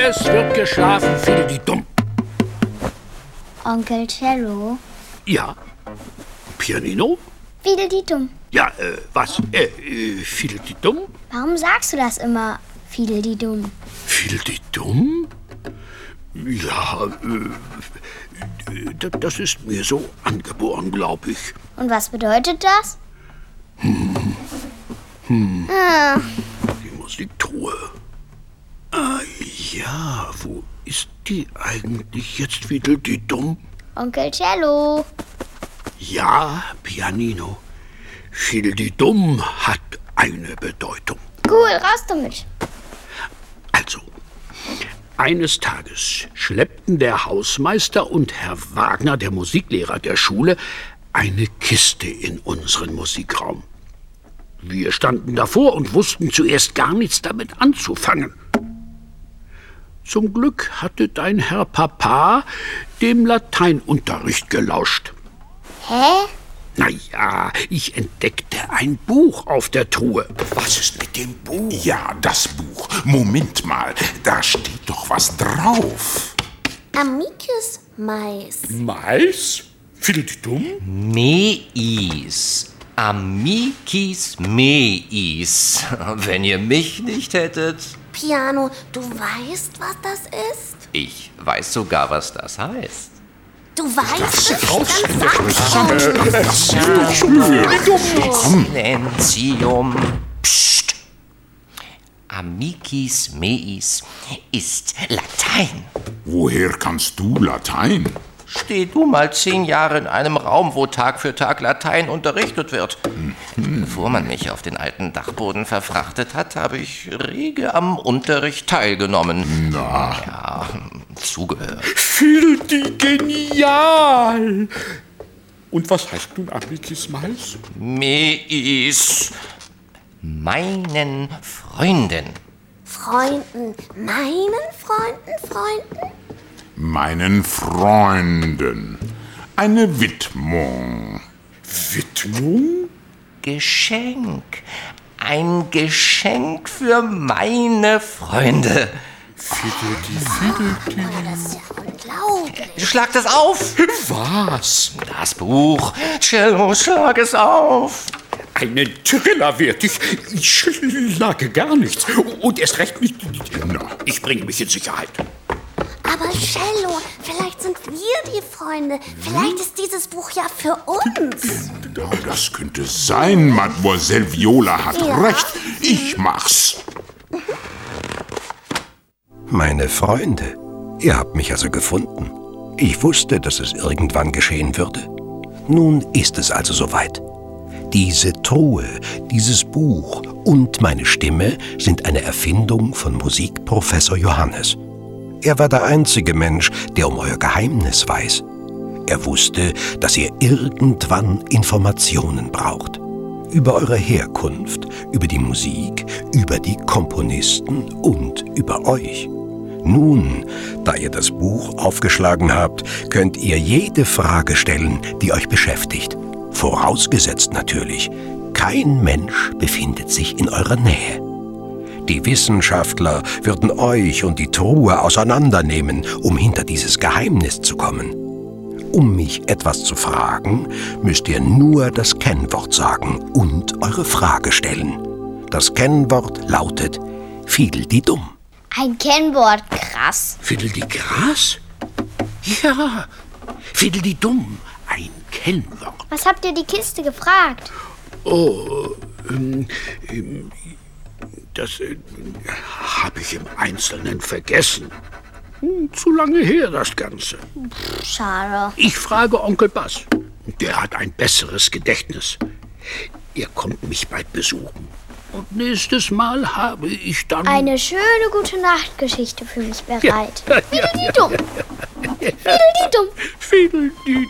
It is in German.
Es wird geschlafen, Fiddle-die-Dumm. Onkel Cello. Ja? Pianino? Fiddle-die-Dumm. Ja, was? Fiddle-die-Dumm? Warum sagst du das immer, Fiddle-die-Dumm? Fiddle-die-Dumm? Ja, das ist mir so angeboren, glaube ich. Und was bedeutet das? Die Musiktruhe. Ah, ja, wo ist die eigentlich jetzt, Fiddle-die-Dumm? Onkel Cello. Ja, Pianino. Fiddle-die-Dumm hat eine Bedeutung. Cool, raus damit. Also, eines Tages schleppten der Hausmeister und Herr Wagner, der Musiklehrer der Schule, eine Kiste in unseren Musikraum. Wir standen davor und wussten zuerst gar nichts damit anzufangen. Zum Glück hatte dein Herr Papa dem Lateinunterricht gelauscht. Hä? Na ja, ich entdeckte ein Buch auf der Truhe. Was ist mit dem Buch? Ja, das Buch. Moment mal, da steht doch was drauf. Amicus Mais. Mais? Fiddle-die-Dumm? Meis. Amicis meis. Wenn ihr mich nicht hättet. Piano, du weißt, was das ist? Ich weiß sogar, was das heißt. Du weißt es? Silenzium. Psst. Amicis meis ist Latein. Woher kannst du Latein? Steh du mal 10 Jahre in einem Raum, wo Tag für Tag Latein unterrichtet wird. Bevor man mich auf den alten Dachboden verfrachtet hat, habe ich rege am Unterricht teilgenommen. Na. Ja, zugehört. Fiddle-die genial! Und was heißt nun Amicis Mais? Meis. Meinen Freunden. Freunden, meinen Freunden? Meinen Freunden. Eine Widmung. Widmung? Geschenk. Ein Geschenk für meine Freunde. Fiddle-die. Das ist ja unglaublich. Schlag das auf. Was? Das Buch. Cello, schlag es auf. Einen Triller werd ich. Ich schlage gar nichts. Und erst recht nicht. Na, ich bringe mich in Sicherheit. Aber Cello, vielleicht sind wir die Freunde. Vielleicht ist dieses Buch ja für uns. Ja, das könnte sein, Mademoiselle Viola hat recht. Ich mach's. Meine Freunde, ihr habt mich also gefunden. Ich wusste, dass es irgendwann geschehen würde. Nun ist es also soweit. Diese Truhe, dieses Buch und meine Stimme sind eine Erfindung von Musikprofessor Johannes. Er war der einzige Mensch, der um euer Geheimnis weiß. Er wusste, dass ihr irgendwann Informationen braucht. Über eure Herkunft, über die Musik, über die Komponisten und über euch. Nun, da ihr das Buch aufgeschlagen habt, könnt ihr jede Frage stellen, die euch beschäftigt. Vorausgesetzt natürlich, kein Mensch befindet sich in eurer Nähe. Die Wissenschaftler würden euch und die Truhe auseinandernehmen, um hinter dieses Geheimnis zu kommen. Um mich etwas zu fragen, müsst ihr nur das Kennwort sagen und eure Frage stellen. Das Kennwort lautet Fiddle-die-Dumm. Ein Kennwort, krass. Fiddle-die-Gras? Ja, Fiddle-die-Dumm, ein Kennwort. Was habt ihr die Kiste gefragt? Oh, das habe ich im Einzelnen vergessen. Zu lange her, das Ganze. Schade. Ich frage Onkel Bass. Der hat ein besseres Gedächtnis. Er kommt mich bald besuchen. Und nächstes Mal habe ich dann... Eine schöne Gute-Nacht-Geschichte für mich bereit. Ja. Fiddle-die-Dumm. Fiddle-die-Dumm. Fiddle-die-Dumm.